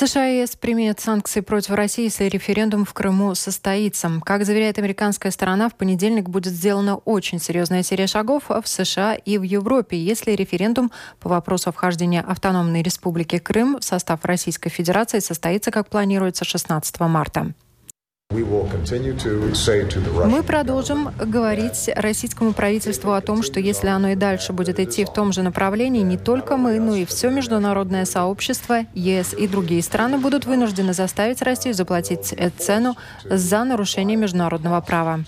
США и ЕС применят санкции против России, если референдум в Крыму состоится. Как заверяет американская сторона, в понедельник будет сделана очень серьезная серия шагов в США и в Европе, если референдум по вопросу вхождения автономной республики Крым в состав Российской Федерации состоится, как планируется, 16 марта. Мы продолжим говорить российскому правительству о том, что если оно и дальше будет идти в том же направлении, не только мы, но и все международное сообщество, ЕС и другие страны будут вынуждены заставить Россию заплатить цену за нарушение международного права.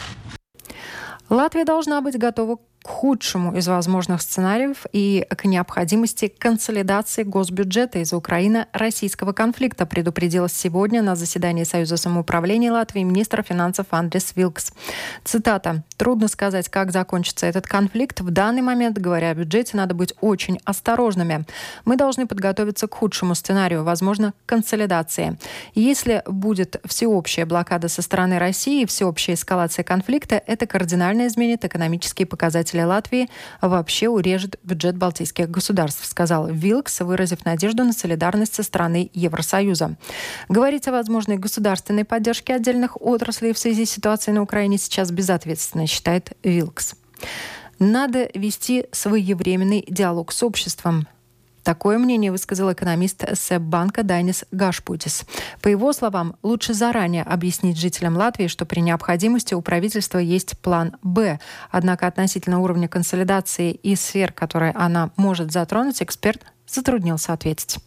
Латвия должна быть готова к худшему из возможных сценариев и к необходимости консолидации госбюджета из-за Украино-российского конфликта, предупредил сегодня на заседании Союза самоуправления Латвии министр финансов Андрис Вилкс. Цитата. «Трудно сказать, как закончится этот конфликт. В данный момент, говоря о бюджете, надо быть очень осторожными. Мы должны подготовиться к худшему сценарию, возможно, консолидации. Если будет всеобщая блокада со стороны России и всеобщая эскалация конфликта, это кардинально изменит экономические показатели Латвии, вообще урежет бюджет балтийских государств», сказал Вилкс, выразив надежду на солидарность со стороны Евросоюза. Говорить о возможной государственной поддержке отдельных отраслей в связи с ситуацией на Украине сейчас безответственно, считает Вилкс. Надо вести своевременный диалог с обществом. Такое мнение высказал экономист СЭБ-банка Дайнис Гашпутис. По его словам, лучше заранее объяснить жителям Латвии, что при необходимости у правительства есть план «Б». Однако относительно уровня консолидации и сфер, которые она может затронуть, эксперт затруднился ответить.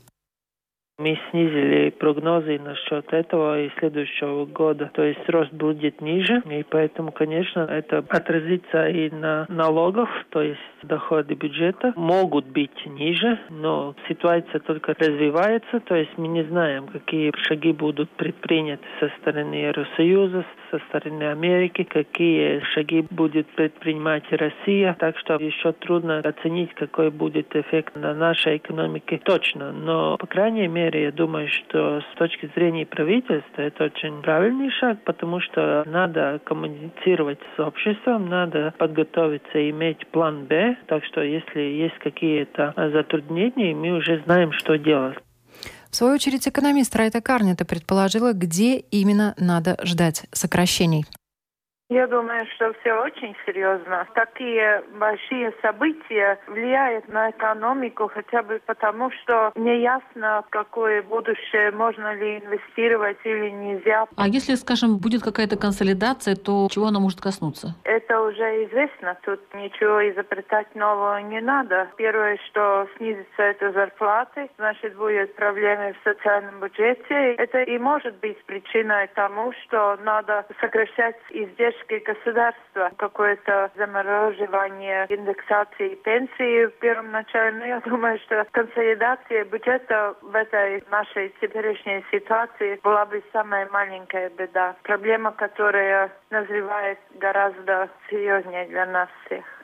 Мы снизили прогнозы насчет этого и следующего года. То есть рост будет ниже, и поэтому, конечно, это отразится и на налогах, то есть доходы бюджета могут быть ниже, но ситуация только развивается, то есть мы не знаем, какие шаги будут предприняты со стороны Евросоюза, со стороны Америки, какие шаги будет предпринимать Россия, так что еще трудно оценить, какой будет эффект на нашей экономике точно, но, по крайней мере, я думаю, что с точки зрения правительства это очень правильный шаг, потому что надо коммуницировать с обществом, надо подготовиться и иметь план «Б», так что если есть какие-то затруднения, мы уже знаем, что делать. В свою очередь, экономист Райта Карнета предположила, где именно надо ждать сокращений. Я думаю, что все очень серьезно. Такие большие события влияют на экономику хотя бы потому, что неясно, в какое будущее, можно ли инвестировать или нельзя. А если, скажем, будет какая-то консолидация, то чего она может коснуться? Это уже известно. Тут ничего изобретать нового не надо. Первое, что снизится, это зарплаты. Значит, будут проблемы в социальном бюджете. Это и может быть причиной тому, что надо сокращать издержки государства, какое-то замораживание индексации пенсии в первом начале. Но я думаю, что консолидация бюджета в этой нашей теперешней ситуации была бы самая маленькая беда. Проблема, которая назревает гораздо серьезнее для нас всех.